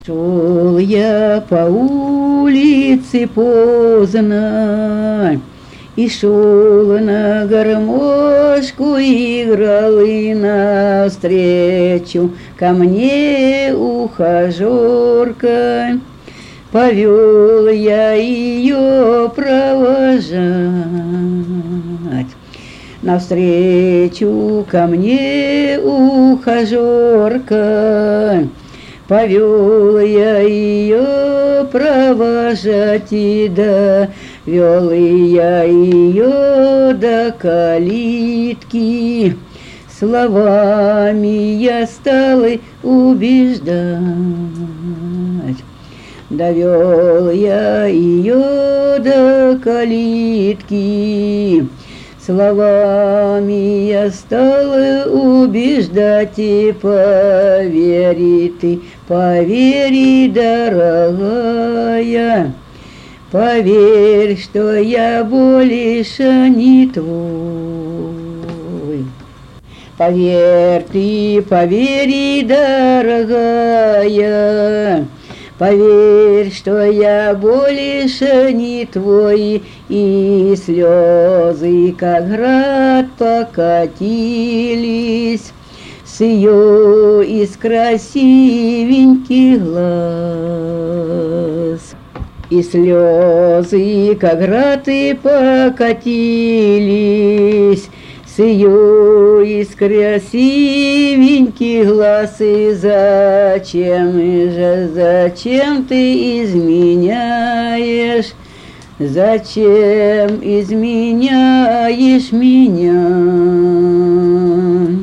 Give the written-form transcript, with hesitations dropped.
Шел я по улице поздно, и шел на гармошку, играл, и навстречу ко мне ухажерка. Повел я ее провожать. Навстречу ко мне ухажерка. Повел я ее провожать, и довел я ее до калитки. Словами я стал убеждать. Довел я ее до калитки. Словами я стал убеждать, и повери ты, повери, дорогая, поверь, что я больше не твой. Поверь ты, повери, дорогая, поверь, что я больше не твой. И слезы, как град, покатились с ее из красивеньких глаз. И слезы, как град, и покатились с ее из красивеньких глаз. И зачем ты изменяешь? Зачем изменяешь меня?